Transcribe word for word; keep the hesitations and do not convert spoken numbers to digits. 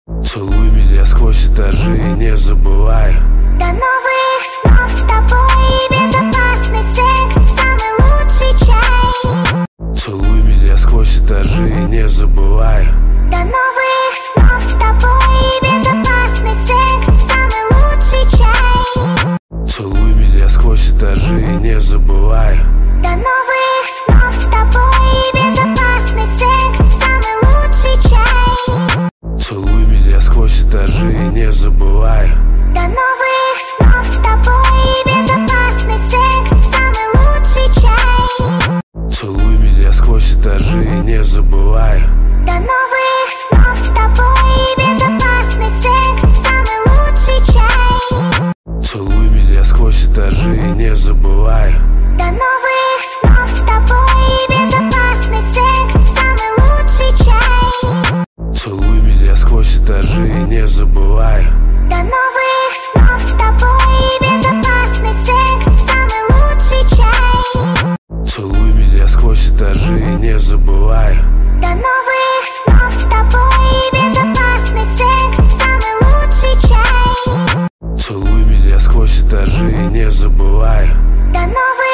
Целуй меня сквозь этажи и не забывай. До новых снов с тобой. Безопасный секс, самый лучший чай. Целуй меня сквозь этажи и не забывай. До новых снов с тобой. Безопасный секс, самый лучший чай. Целуй меня сквозь этажи и не забывай. До новых снов с тобой. Безопасный секс, самый лучший чай. Целуй меня сквозь этажи и не забывай. До новых снов с тобой. Безопасный секс, самый лучший чай. Целуй меня сквозь этажи и не забывай. До новых снов с тобой. Безопасный секс, самый лучший чай. Целуй меня сквозь этажи и не забывай. До новых снов с тобой. Безопасный секс, самый лучший чай. Целуй меня сквозь этажи и не забывай. До новых снов с тобой. Безопасный секс, самый лучший чай. Целуй меня сквозь этажи и не забывай. До новых снов с тобой. Безопасный секс, самый лучший чай. Целуй меня сквозь этажи и не забывай. До новых